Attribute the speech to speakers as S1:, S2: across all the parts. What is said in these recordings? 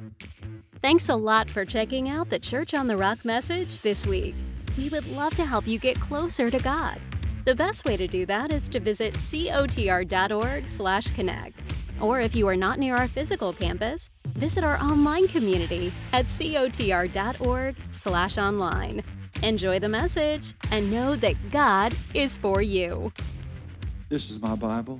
S1: Thanks a lot for checking out the Church on the Rock message this week. We would love to help you get closer to God. The best way to do that is to visit cotr.org/connect. Or if you are not near our physical campus, visit our online community at cotr.org/online. Enjoy the message and know that God is for you.
S2: This is my Bible.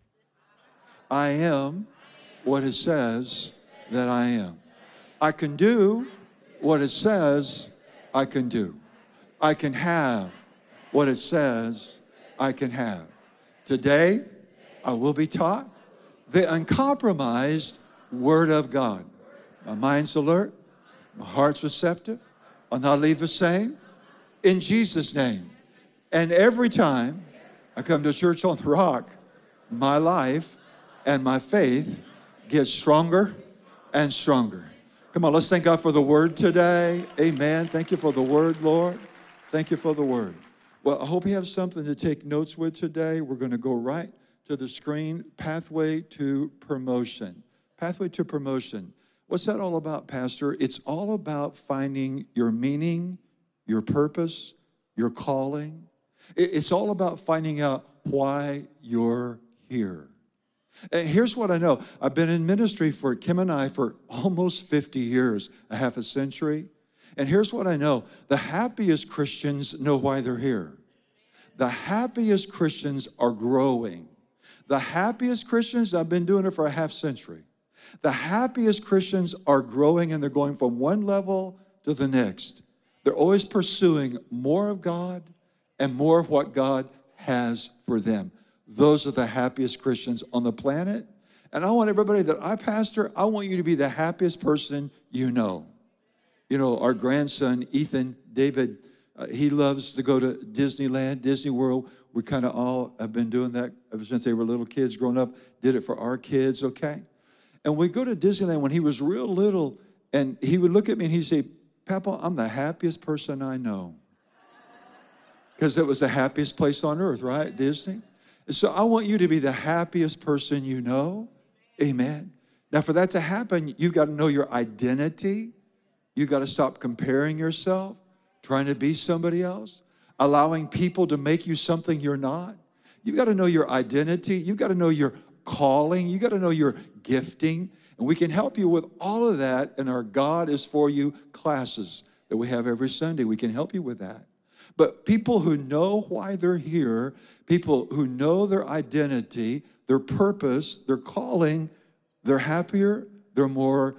S2: I am what it says that I am. I can do what it says I can do. I can have what it says I can have. Today, I will be taught the uncompromised Word of God. My mind's alert. My heart's receptive. I'll not leave the same. In Jesus' name. And every time I come to Church on the Rock, my life and my faith gets stronger and stronger. Come on, let's thank God for the Word today. Amen. Thank you for the Word, Lord. Thank you for the Word. Well, I hope you have something to take notes with today. We're going to go right to the screen. Pathway to promotion. Pathway to promotion. What's that all about, Pastor? It's all about finding your meaning, your purpose, your calling. It's all about finding out why you're here. And here's what I know. I've been in ministry for Kim and I for almost 50 years, a half a century. And here's what I know. The happiest Christians know why they're here. The happiest Christians are growing. The happiest Christians, I've been doing it for a half century. The happiest Christians are growing, and they're going from one level to the next. They're always pursuing more of God and more of what God has for them. Those are the happiest Christians on the planet. And I want everybody that I pastor, I want you to be the happiest person you know. You know, our grandson, Ethan David, he loves to go to Disneyland, Disney World. We kind of all have been doing that ever since they were little kids growing up, did it for our kids, okay? And we go to Disneyland when he was real little, and he would look at me and he'd say, Papa, I'm the happiest person I know. Because it was the happiest place on earth, right, Disney? So I want you to be the happiest person you know. Amen. Now, for that to happen, you've got to know your identity. You've got to stop comparing yourself, trying to be somebody else, allowing people to make you something you're not. You've got to know your identity. You've got to know your calling. You've got to know your gifting. And we can help you with all of that in our God is For You classes that we have every Sunday. We can help you with that. But people who know why they're here, people who know their identity, their purpose, their calling, they're happier, they're more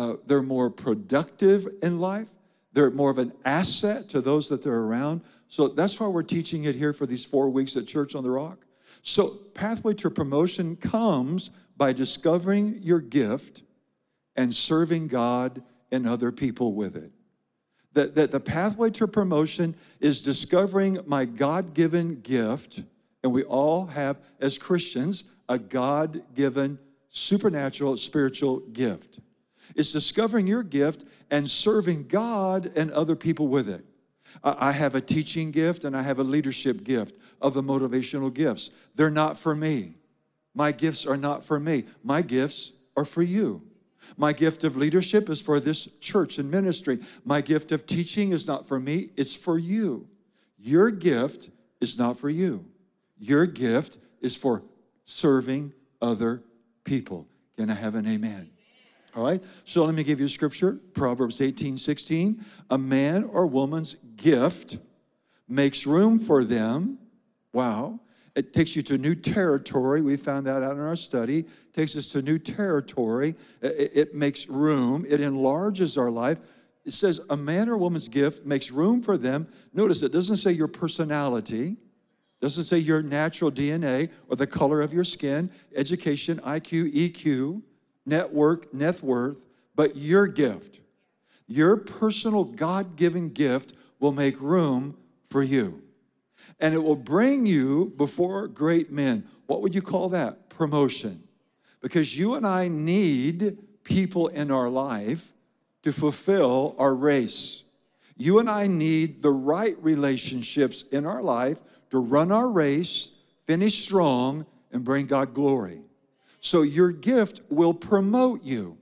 S2: productive in life, they're more of an asset to those that they're around. So that's why we're teaching it here for these 4 weeks at Church on the Rock. So pathway to promotion comes by discovering your gift and serving God and other people with it. That the pathway to promotion is discovering my God-given gift, and we all have, as Christians, a God-given supernatural spiritual gift. It's discovering your gift and serving God and other people with it. I have a teaching gift and I have a leadership gift of the motivational gifts. They're not for me. My gifts are not for me. My gifts are for you. My gift of leadership is for this church and ministry. My gift of teaching is not for me, it's for you. Your gift is not for you. Your gift is for serving other people. Can I have an amen? All right, so let me give you a scripture, Proverbs 18:16. A man or woman's gift makes room for them. Wow. It takes you to new territory. We found that out in our study. It takes us to new territory. It makes room. It enlarges our life. It says a man or woman's gift makes room for them. Notice it doesn't say your personality. It doesn't say your natural DNA or the color of your skin, education, IQ, EQ, network, net worth, but your gift. Your personal God-given gift will make room for you. And it will bring you before great men. What would you call that? Promotion. Because you and I need people in our life to fulfill our race. You and I need the right relationships in our life to run our race, finish strong, and bring God glory. So your gift will promote you.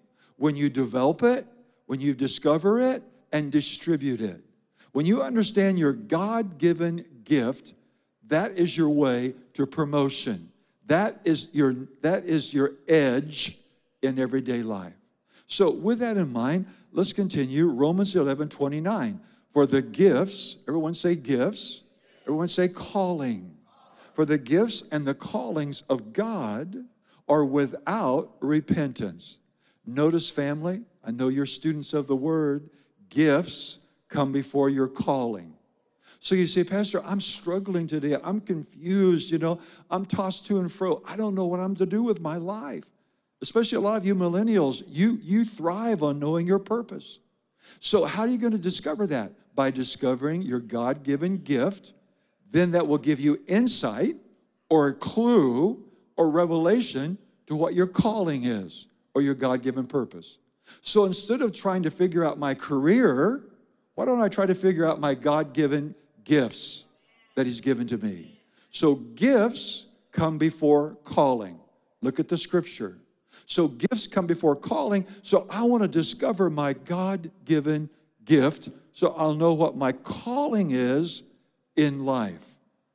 S2: when you develop it, when you discover it, and distribute it. When you understand your God-given gift, that is your way to promotion. That is your edge in everyday life. So with that in mind, let's continue. Romans 11:29. For the gifts, everyone say gifts. Everyone say calling. For the gifts and the callings of God are without repentance. Notice, family, I know you're students of the word, gifts come before your calling. So you say, Pastor, I'm struggling today. I'm confused, I'm tossed to and fro. I don't know what I'm to do with my life. Especially a lot of you millennials, you thrive on knowing your purpose. So how are you going to discover that? By discovering your God-given gift. Then that will give you insight or a clue or revelation to what your calling is or your God-given purpose. So instead of trying to figure out my career, why don't I try to figure out my God-given gifts that he's given to me? So gifts come before calling. Look at the scripture. So gifts come before calling. So I want to discover my God-given gift so I'll know what my calling is in life.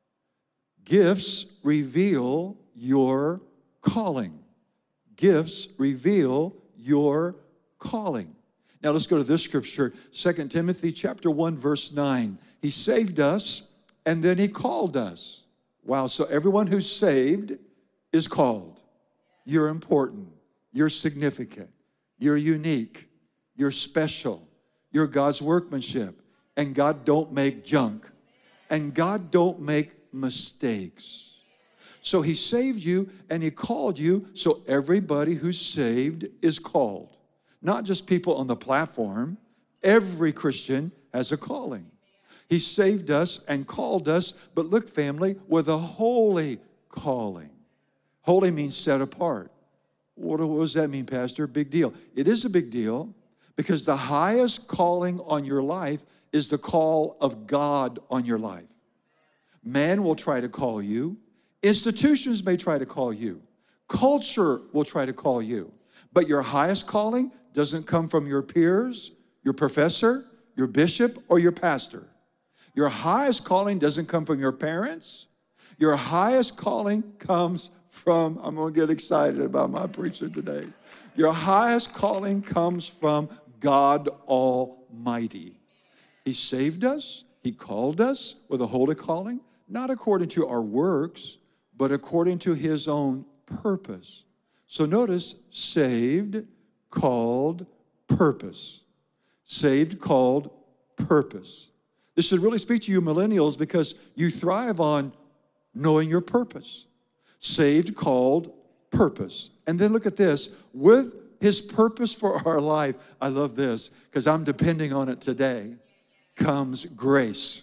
S2: Gifts reveal your calling. Gifts reveal your calling. Now let's go to this scripture, 2 Timothy chapter 1, verse 9. He saved us, and then he called us. Wow, so everyone who's saved is called. You're important. You're significant. You're unique. You're special. You're God's workmanship. And God don't make junk. And God don't make mistakes. So he saved you and he called you, so everybody who's saved is called. Not just people on the platform. Every Christian has a calling. He saved us and called us, but look, family, with a holy calling. Holy means set apart. What does that mean, Pastor? Big deal. It is a big deal because the highest calling on your life is the call of God on your life. Man will try to call you. Institutions may try to call you. Culture will try to call you. But your highest calling doesn't come from your peers, your professor, your bishop, or your pastor. Your highest calling doesn't come from your parents. Your highest calling comes from, I'm going to get excited about my preaching today. Your highest calling comes from God Almighty. He saved us. He called us with a holy calling, not according to our works, but according to his own purpose. So notice, saved, called, purpose. Saved, called, purpose. This should really speak to you millennials because you thrive on knowing your purpose. Saved, called, purpose. And then look at this. With his purpose for our life, I love this because I'm depending on it today, comes grace.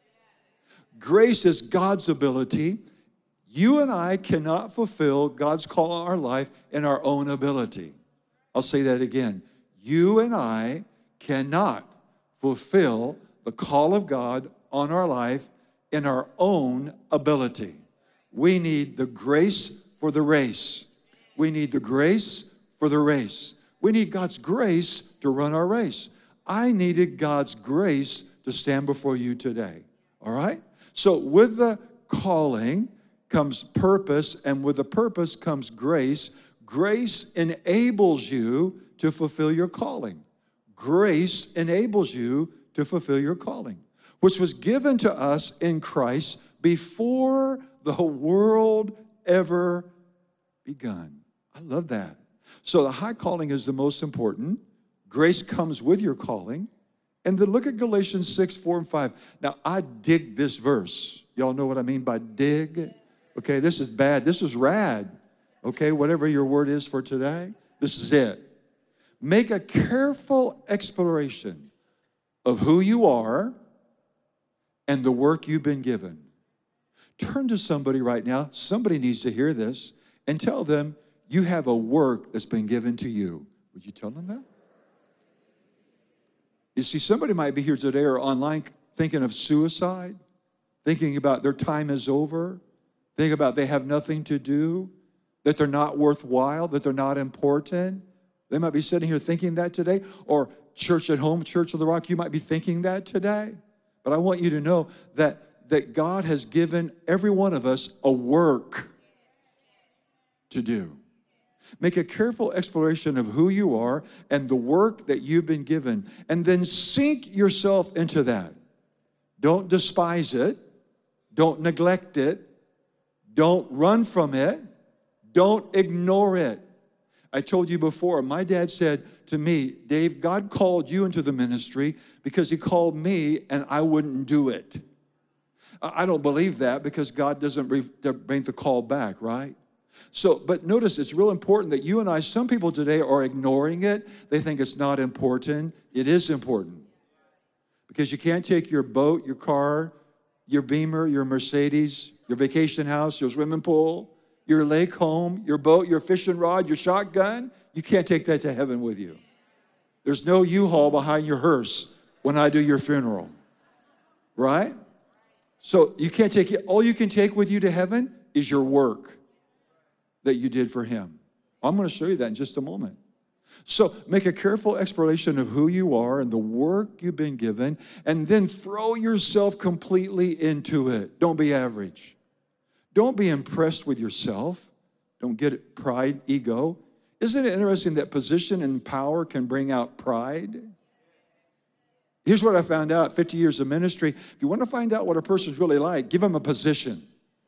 S2: Grace is God's ability. You and I cannot fulfill God's call on our life in our own ability. I'll say that again. You and I cannot fulfill the call of God on our life in our own ability. We need the grace for the race. We need the grace for the race. We need God's grace to run our race. I needed God's grace to stand before you today. All right? So with the calling comes purpose, and with the purpose comes grace. Grace enables you to fulfill your calling. Grace enables you to fulfill your calling, which was given to us in Christ before the world ever begun. I love that. So the high calling is the most important. Grace comes with your calling. And then look at Galatians 6, 4, and 5. Now, I dig this verse. Y'all know what I mean by dig? Okay, this is bad. This is rad. Okay, whatever your word is for today, this is it. Make a careful exploration of who you are and the work you've been given. Turn to somebody right now. Somebody needs to hear this and tell them you have a work that's been given to you. Would you tell them that? You see, somebody might be here today or online thinking of suicide, thinking about their time is over, thinking about they have nothing to do, that they're not worthwhile, that they're not important, They might be sitting here thinking that today, or Church at Home, Church on the Rock, you might be thinking that today. But I want you to know that God has given every one of us a work to do. Make a careful exploration of who you are and the work that you've been given, and then sink yourself into that. Don't despise it. Don't neglect it. Don't run from it. Don't ignore it. I told you before, my dad said to me, Dave, God called you into the ministry because he called me and I wouldn't do it. I don't believe that because God doesn't bring the call back, right? So, but notice it's real important that you and I, some people today are ignoring it. They think it's not important. It is important. Because you can't take your boat, your car, your Beamer, your Mercedes, your vacation house, your swimming pool, your lake home, your boat, your fishing rod, your shotgun. You can't take that to heaven with you. There's no U-Haul behind your hearse when I do your funeral, right? So you can't take it. All you can take with you to heaven is your work that you did for him. I'm going to show you that in just a moment. So make a careful exploration of who you are and the work you've been given, and then throw yourself completely into it. Don't be average. Don't be impressed with yourself. Don't get pride, ego. Isn't it interesting that position and power can bring out pride? Here's what I found out, 50 years of ministry. If you want to find out what a person's really like, give them a position.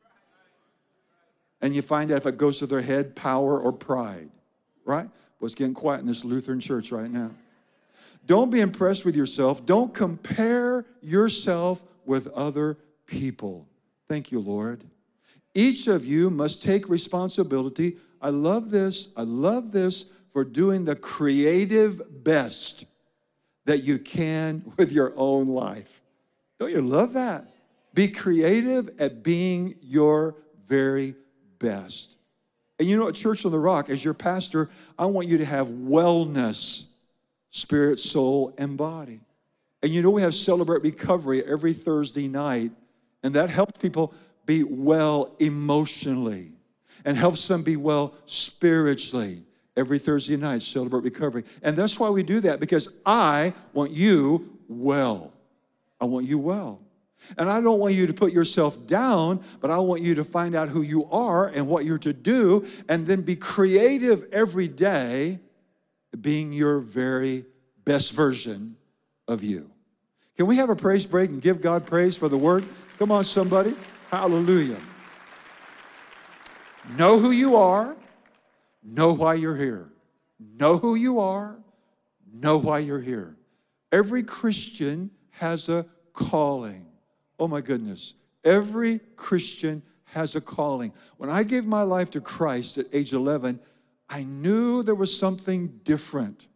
S2: And you find out if it goes to their head, power or pride, right? Well, it's getting quiet in this Lutheran church right now. Don't be impressed with yourself. Don't compare yourself with other people. Thank you, Lord. Each of you must take responsibility. I love this for doing the creative best that you can with your own life. Don't you love that? Be creative at being your very best. And you know, at Church on the Rock, as your pastor, I want you to have wellness, spirit, soul, and body. And you know, we have Celebrate Recovery every Thursday night, and that helps people be well emotionally and helps them be well spiritually. Every Thursday night, Celebrate Recovery. And that's why we do that, because I want you well. I want you well. And I don't want you to put yourself down, but I want you to find out who you are and what you're to do, and then be creative every day, being your very best version of you. Can we have a praise break and give God praise for the word? Come on, somebody. Hallelujah. Know who you are. Know why you're here. Know who you are. Know why you're here. Every Christian has a calling. Oh my goodness. Every Christian has a calling. When I gave my life to Christ at age 11, I knew there was something different.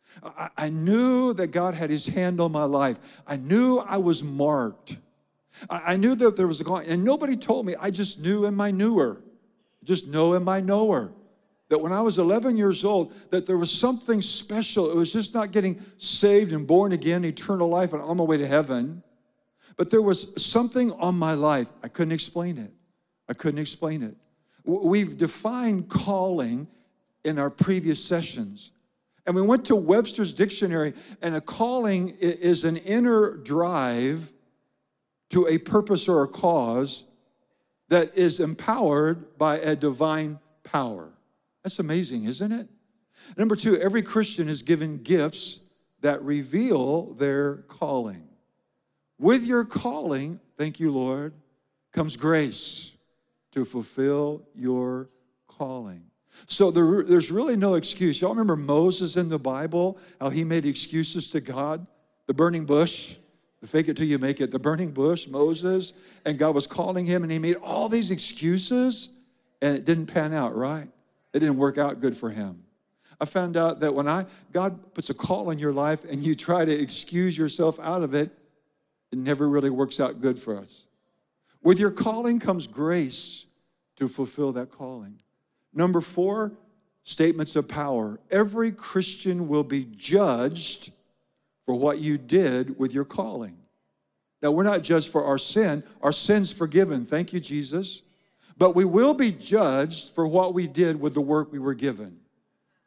S2: I knew that God had his hand on my life. I knew I was marked. I knew that there was a calling. And nobody told me. I just knew in my knower. Just know in my knower. That when I was 11 years old, that there was something special. It was just not getting saved and born again, eternal life, and on my way to heaven. But there was something on my life. I couldn't explain it. I couldn't explain it. We've defined calling in our previous sessions. And we went to Webster's dictionary, and a calling is an inner drive to a purpose or a cause that is empowered by a divine power. That's amazing, isn't it? Number two, every Christian is given gifts that reveal their calling. With your calling, thank you, Lord, comes grace to fulfill your calling. So there's really no excuse. Y'all remember Moses in the Bible, how he made excuses to God? The burning bush, the fake it till you make it, the burning bush, Moses, and God was calling him, and he made all these excuses, and it didn't pan out, right? It didn't work out good for him. I found out that when God puts a call in your life and you try to excuse yourself out of it, it never really works out good for us. With your calling comes grace to fulfill that calling. Number four, statements of power. Every Christian will be judged for what you did with your calling. Now, we're not judged for our sin. Our sin's forgiven. Thank you, Jesus. But we will be judged for what we did with the work we were given.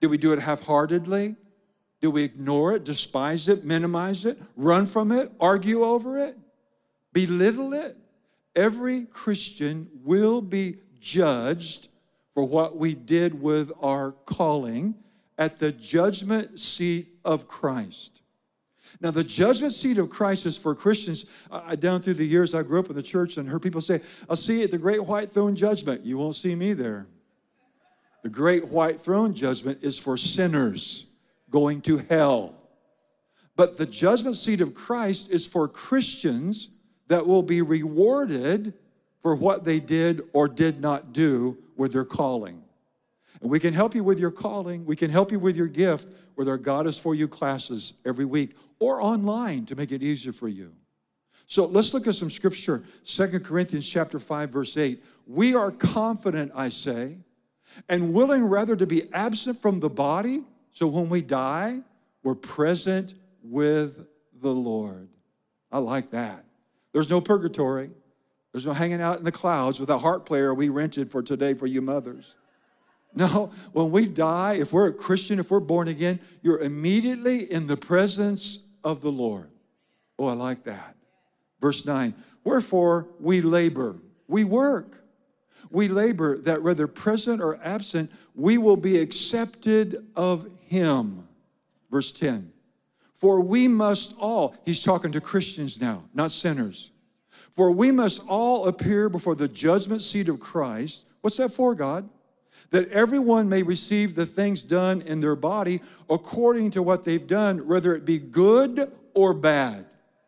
S2: Did we do it half-heartedly? Did we ignore it, despise it, minimize it, run from it, argue over it, belittle it? Every Christian will be judged for what we did with our calling at the judgment seat of Christ. Now, the judgment seat of Christ is for Christians. Down through the years, I grew up in the church and heard people say, I'll see you at the great white throne judgment. You won't see me there. The great white throne judgment is for sinners going to hell. But the judgment seat of Christ is for Christians that will be rewarded for what they did or did not do with their calling. And we can help you with your calling. We can help you with your gift with our God is For You classes every week or online to make it easier for you. So let's look at some scripture. 2 Corinthians chapter 5, verse 8. We are confident, I say, and willing rather to be absent from the body, so when we die, we're present with the Lord. I like that. There's no purgatory. There's no hanging out in the clouds with a harp player we rented for today for you mothers. No, when we die, if we're a Christian, if we're born again, you're immediately in the presence of the Lord. Oh, I like that. Verse 9, wherefore we labor, we work. We labor that whether present or absent, we will be accepted of Him. Verse 10, for we must all, he's talking to Christians now, not sinners. For we must all appear before the judgment seat of Christ. What's that for, God? That everyone may receive the things done in their body according to what they've done, whether it be good or bad.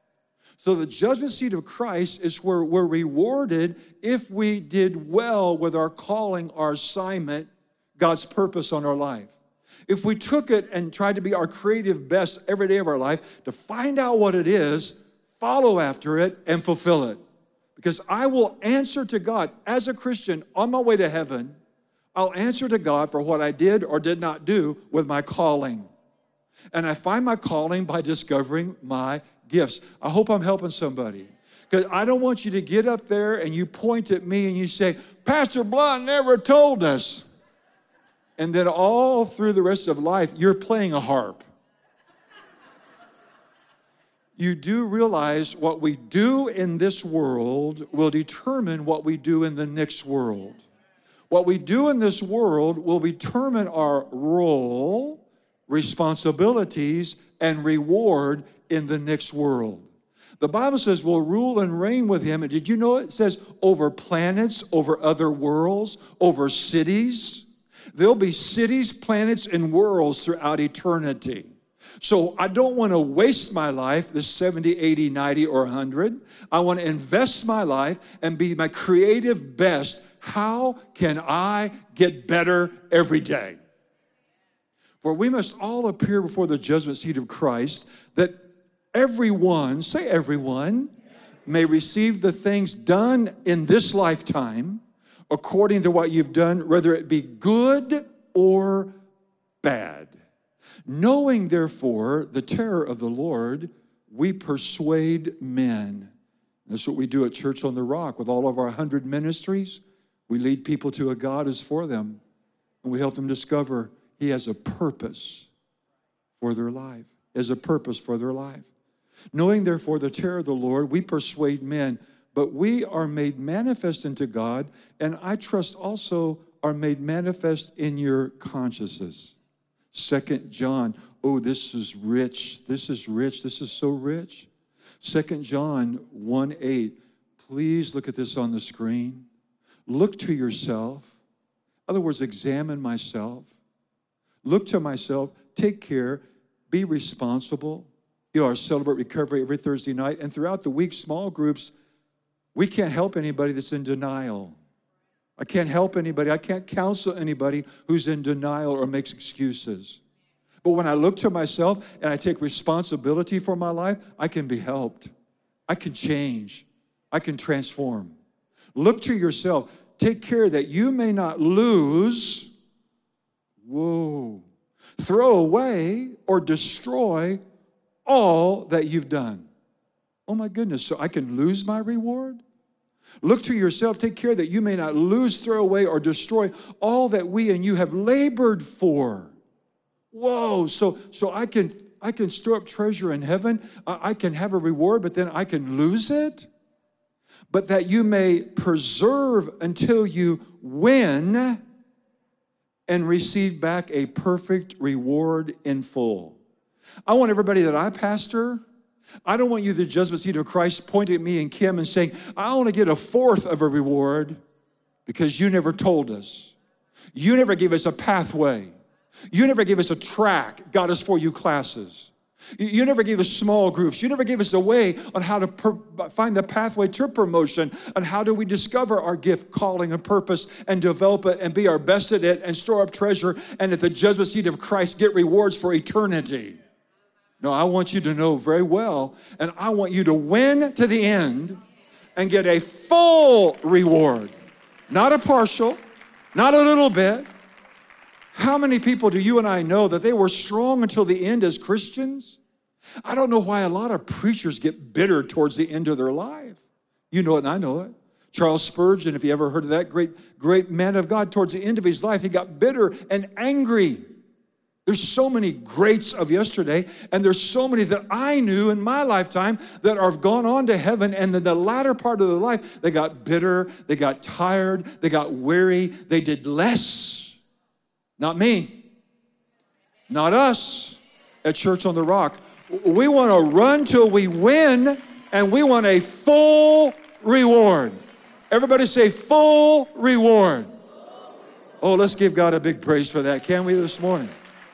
S2: So the judgment seat of Christ is where we're rewarded if we did well with our calling, our assignment, God's purpose on our life. If we took it and tried to be our creative best every day of our life to find out what it is, follow after it, and fulfill it. Because I will answer to God as a Christian on my way to heaven. I'll answer to God for what I did or did not do with my calling. And I find my calling by discovering my gifts. I hope I'm helping somebody. Because I don't want you to get up there and you point at me and you say, Pastor Blunt never told us. And then all through the rest of life, you're playing a harp. You do realize what we do in this world will determine what we do in the next world. What we do in this world will determine our role, responsibilities, and reward in the next world. The Bible says we'll rule and reign with Him. And did you know it says over planets, over other worlds, over cities? There'll be cities, planets, and worlds throughout eternity. So I don't want to waste my life, this 70, 80, 90, or 100. I want to invest my life and be my creative best. How can I get better every day? For we must all appear before the judgment seat of Christ, that everyone, say everyone, may receive the things done in this lifetime according to what you've done, whether it be good or bad. Knowing, therefore, the terror of the Lord, we persuade men. That's what we do at Church on the Rock with all of our 100 ministries. We lead people to a God who's for them, and we help them discover He has a purpose for their life. He has a purpose for their life. Knowing, therefore, the terror of the Lord, we persuade men, but we are made manifest unto God, and I trust also are made manifest in your consciences. 2 John, oh, this is rich. This is rich. This is so rich. 2 John 1:8. Please look at this on the screen. Look to yourself. In other words, examine myself. Look to myself. Take care. Be responsible. You know, our Celebrate Recovery every Thursday night. And throughout the week, small groups, we can't help anybody that's in denial. I can't help anybody. I can't counsel anybody who's in denial or makes excuses. But when I look to myself and I take responsibility for my life, I can be helped. I can change. I can transform. Look to yourself. Take care that you may not lose, throw away or destroy all that you've done. Oh my goodness, so I can lose my reward? Look to yourself, take care that you may not lose, throw away, or destroy all that we and you have labored for. Whoa, so I can store up treasure in heaven. I can have a reward, but then I can lose it. But that you may preserve until you win and receive back a perfect reward in full. I want everybody that I pastor, I don't want you, the judgment seat of Christ, pointing at me and Kim and saying, I want to get a fourth of a reward because you never told us. You never gave us a pathway. You never gave us a track, got us for you classes. You never gave us small groups. You never gave us a way on how to find the pathway to promotion, and how do we discover our gift, calling, and purpose, and develop it and be our best at it and store up treasure, and at the judgment seat of Christ get rewards for eternity. No, I want you to know very well, and I want you to win to the end and get a full reward, not a partial, not a little bit. How many people do you and I know that they were strong until the end as Christians? I don't know why a lot of preachers get bitter towards the end of their life. You know it and I know it. Charles Spurgeon, if you ever heard of that great man of God, towards the end of his life, he got bitter and angry. There's so many greats of yesterday, and there's so many that I knew in my lifetime that have gone on to heaven, and in the latter part of their life, they got bitter, they got tired, they got weary, they did less. Not me, not us at Church on the Rock. We want to run till we win, and we want a full reward. Everybody say full reward. Oh, let's give God a big praise for that, can we, this morning?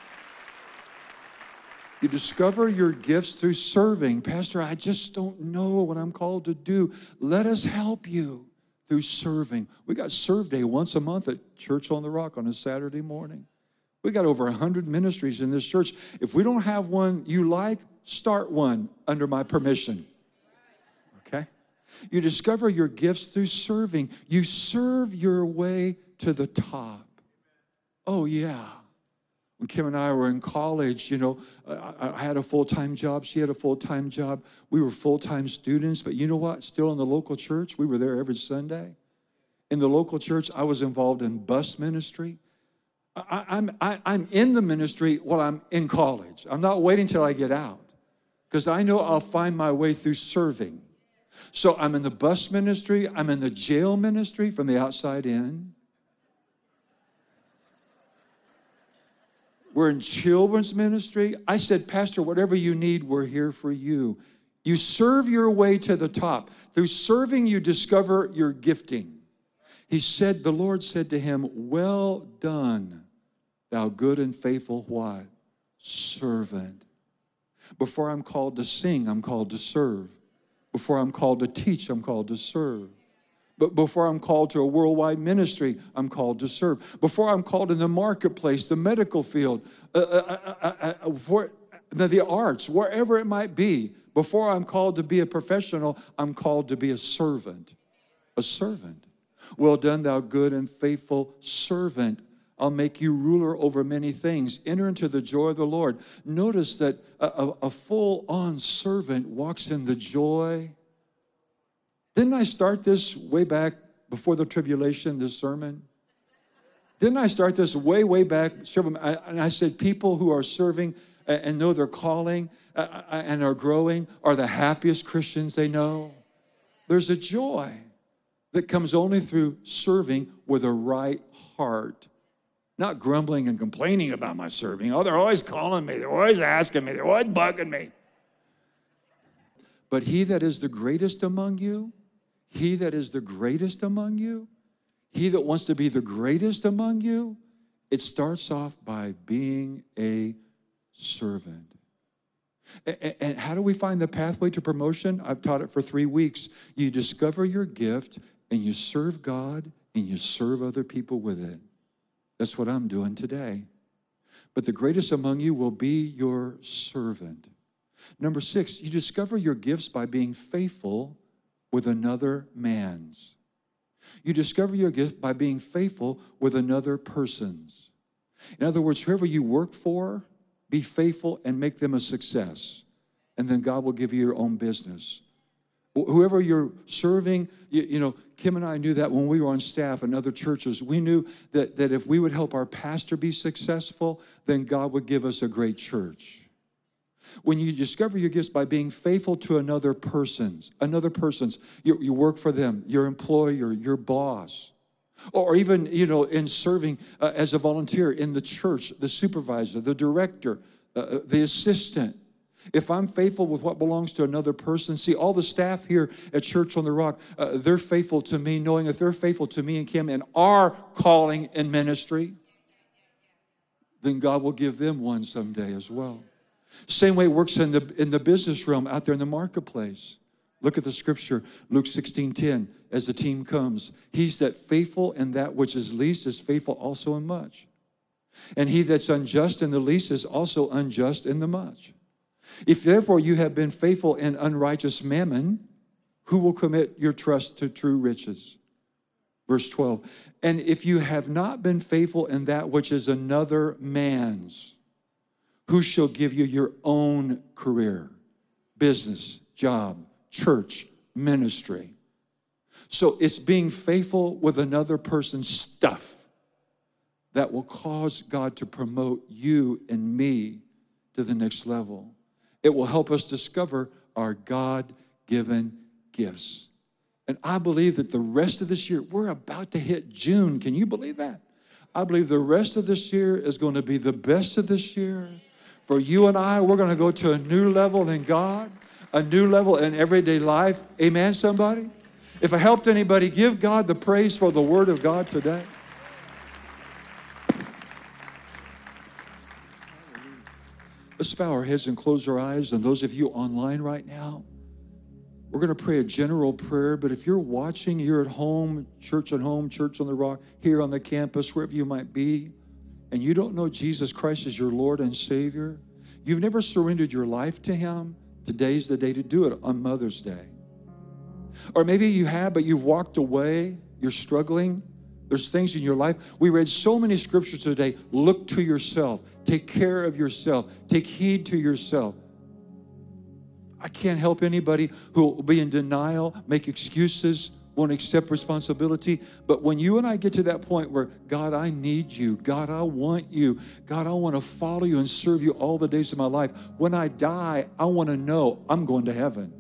S2: You discover your gifts through serving. Pastor, I just don't know what I'm called to do. Let us help you through serving. We got Serve Day once a month at Church on the Rock on a Saturday morning. We got over 100 ministries in this church. If we don't have one you like, start one under my permission. Okay? You discover your gifts through serving. You serve your way to the top. Oh, yeah. When Kim and I were in college, you know, I had a full-time job. She had a full-time job. We were full-time students. But you know what? Still in the local church, we were there every Sunday. In the local church, I was involved in bus ministry. I'm in the ministry while I'm in college. I'm not waiting till I get out, because I know I'll find my way through serving. So I'm in the bus ministry. I'm in the jail ministry from the outside in. We're in children's ministry. I said, Pastor, whatever you need, we're here for you. You serve your way to the top. Through serving, you discover your gifting. He said, the Lord said to him, well done, thou good and faithful what? Servant. Before I'm called to sing, I'm called to serve. Before I'm called to teach, I'm called to serve. But before I'm called to a worldwide ministry, I'm called to serve. Before I'm called in the marketplace, the medical field, for the arts, wherever it might be, before I'm called to be a professional, I'm called to be a servant. A servant. Well done, thou good and faithful servant. I'll make you ruler over many things. Enter into the joy of the Lord. Notice that a full-on servant walks in the joy. Didn't I start this way back before the tribulation, this sermon? Didn't I start this way back? And I said people who are serving and know their calling and are growing are the happiest Christians they know. There's a joy that comes only through serving with a right heart. Not grumbling and complaining about my serving. Oh, they're always calling me. They're always asking me. They're always bugging me. But he that is the greatest among you, he that is the greatest among you, he that wants to be the greatest among you, it starts off by being a servant. And how do we find the pathway to promotion? I've taught it for 3 weeks. You discover your gift, and you serve God, and you serve other people with it. That's what I'm doing today. But the greatest among you will be your servant. Number 6, you discover your gifts by being faithful with another man's. You discover your gift by being faithful with another person's. In other words, whoever you work for, be faithful and make them a success. And then God will give you your own business. Whoever you're serving, Kim and I knew that when we were on staff in other churches. We knew that if we would help our pastor be successful, then God would give us a great church. When you discover your gifts by being faithful to another person's, you work for them, your employer, your boss, or even, in serving as a volunteer in the church, the supervisor, the director, the assistant. If I'm faithful with what belongs to another person, see, all the staff here at Church on the Rock, they're faithful to me, knowing if they're faithful to me and Kim and our calling in ministry, then God will give them one someday as well. Same way it works in the business realm out there in the marketplace. Look at the scripture, Luke 16:10, as the team comes. He's that faithful in that which is least is faithful also in much. And he that's unjust in the least is also unjust in the much. If therefore you have been faithful in unrighteous mammon, who will commit your trust to true riches? Verse 12, and if you have not been faithful in that which is another man's, who shall give you your own career, business, job, church, ministry? So it's being faithful with another person's stuff that will cause God to promote you and me to the next level. It will help us discover our God-given gifts. And I believe that the rest of this year, we're about to hit June. Can you believe that? I believe the rest of this year is going to be the best of this year. For you and I, we're going to go to a new level in God, a new level in everyday life. Amen, somebody? If I helped anybody, give God the praise for the word of God today. Let's bow our heads and close our eyes. And those of you online right now, we're going to pray a general prayer. But if you're watching, you're at home, Church on the Rock, here on the campus, wherever you might be, and you don't know Jesus Christ as your Lord and Savior, you've never surrendered your life to Him, today's the day to do it, on Mother's Day. Or maybe you have, but you've walked away, you're struggling, there's things in your life. We read so many scriptures today. Look to yourself, take care of yourself, take heed to yourself. I can't help anybody who will be in denial, make excuses, won't accept responsibility. But when you and I get to that point where, God, I need you. God, I want you. God, I want to follow you and serve you all the days of my life. When I die, I want to know I'm going to heaven.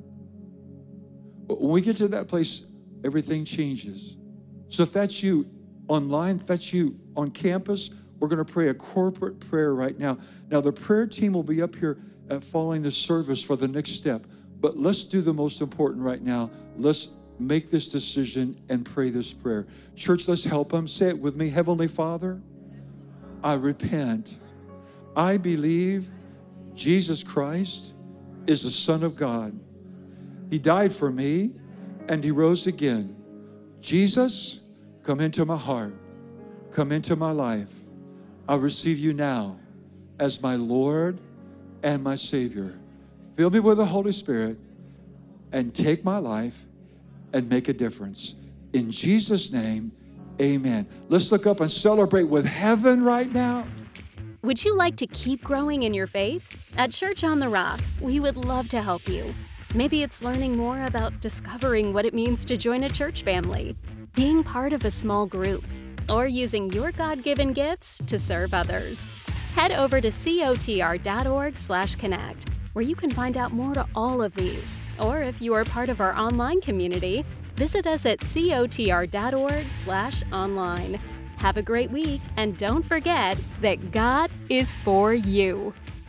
S2: But when we get to that place, everything changes. So if that's you online, if that's you on campus, we're going to pray a corporate prayer right now. Now, the prayer team will be up here following the service for the next step. But let's do the most important right now. Let's make this decision and pray this prayer. Church, let's help them. Say it with me. Heavenly Father, I repent. I believe Jesus Christ is the Son of God. He died for me and He rose again. Jesus, come into my heart. Come into my life. I receive you now as my Lord and my Savior. Fill me with the Holy Spirit and take my life and make a difference. In Jesus' name, amen. Let's look up and celebrate with heaven right now.
S1: Would you like to keep growing in your faith? At Church on the Rock, we would love to help you. Maybe it's learning more about discovering what it means to join a church family, being part of a small group, or using your God-given gifts to serve others. Head over to cotr.org/connect, where you can find out more to all of these. Or if you are part of our online community, visit us at cotr.org/online. Have a great week, and don't forget that God is for you.